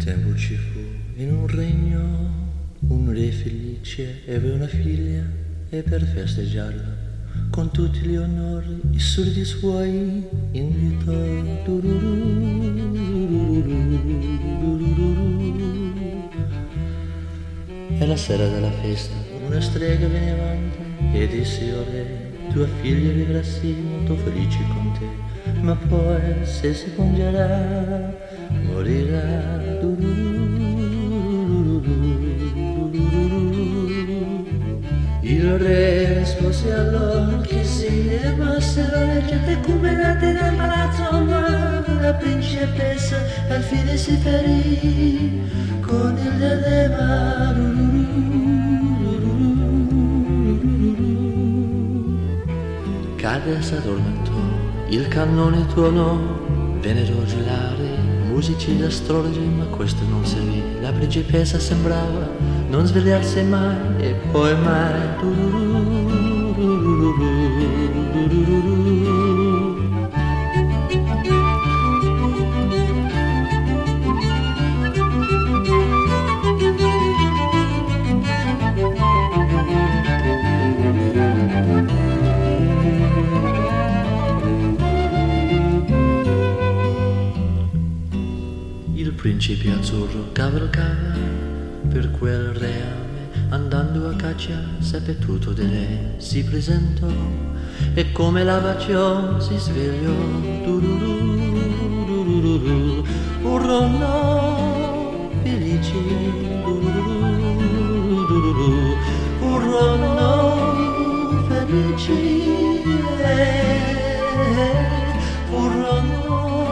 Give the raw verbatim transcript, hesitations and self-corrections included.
tempo ci fu in un regno un re felice e aveva una figlia, e per festeggiarla con tutti gli onori i sudditi suoi invitò. E la sera della festa una strega venne avanti e disse: o re, tua figlia vivrà sì molto felice con te, ma poi se si pungerà morirà. Il re rispose allora che si levassero le gente cubenate dal palazzo, ma la principessa al fine si ferì con il diadema. Cadde e s'addormentò, il cannone tuonò, vennero a gelare musici ed astrologi, ma questo non servì. La principessa sembrava non svegliarsi mai, e poi mai. Il principe azzurro cavalcava per quel reame, andando a caccia seppe tutto di lei, si presentò e come la baciò si svegliò. Urlò felici, urlò felici, urlò